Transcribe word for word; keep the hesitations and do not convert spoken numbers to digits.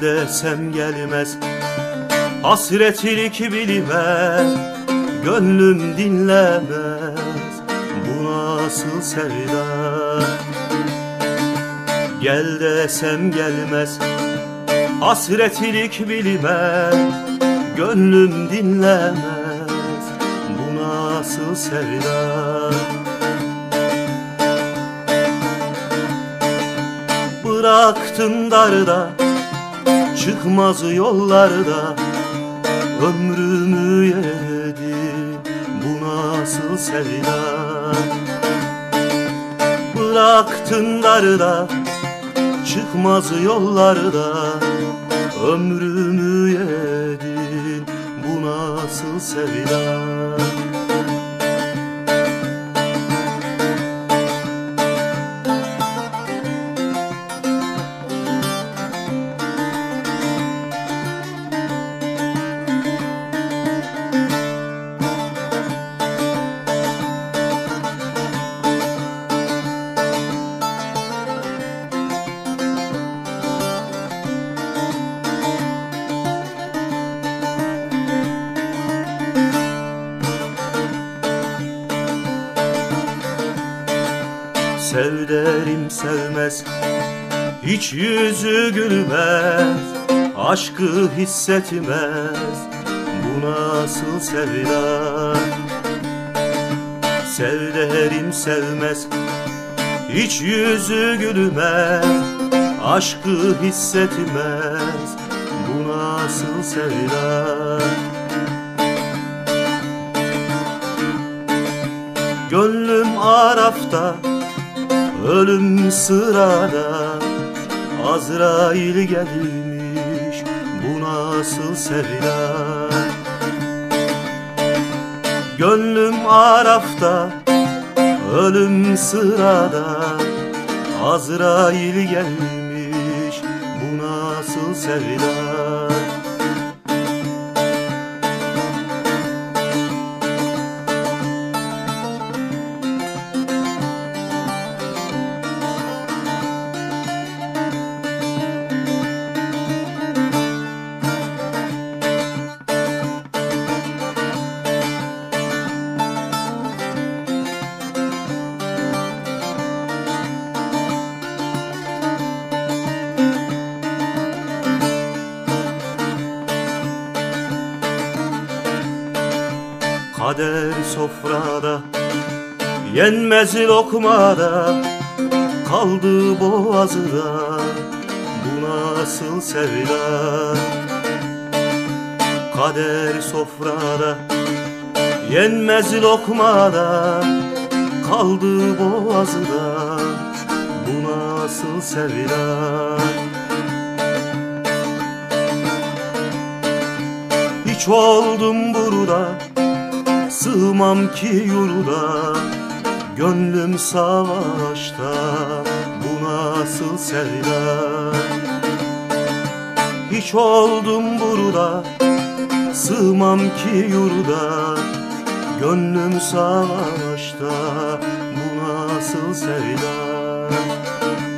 desem gelmez, hasretlik bilmez, gönlüm dinlemez, bu nasıl sevda. Gel desem gelmez, hasretlik bilmez, gönlüm dinlemez, bu nasıl sevda. Bıraktın darda, çıkmaz yollarda, ömrümü yedin, bu nasıl sevda. Bıraktın darda, çıkmaz yollarda, ömrümü yedin, bu nasıl sevda. Sev derim sevmez, hiç yüzü gülmez, aşkı hissetmez, bu nasıl sevda. Sev derim sevmez, hiç yüzü gülmez, aşkı hissetmez, bu nasıl sevda. Gönlüm arafta, ölüm sırada, Azrail gelmiş, bu nasıl sevda. Gönlüm arafta, ölüm sırada, Azrail gelmiş, bu nasıl sevda. Kader sofrada, yenmez lokmada, kaldı boğazda, bu nasıl sevda. Kader sofrada, yenmez lokmada, kaldı boğazda, bu nasıl sevda. Hiç oldum burada, sığmam ki yurda, gönlüm savaşta, bu nasıl sevda. Hiç oldum burada, sığmam ki yurda, gönlüm savaşta, bu nasıl sevda.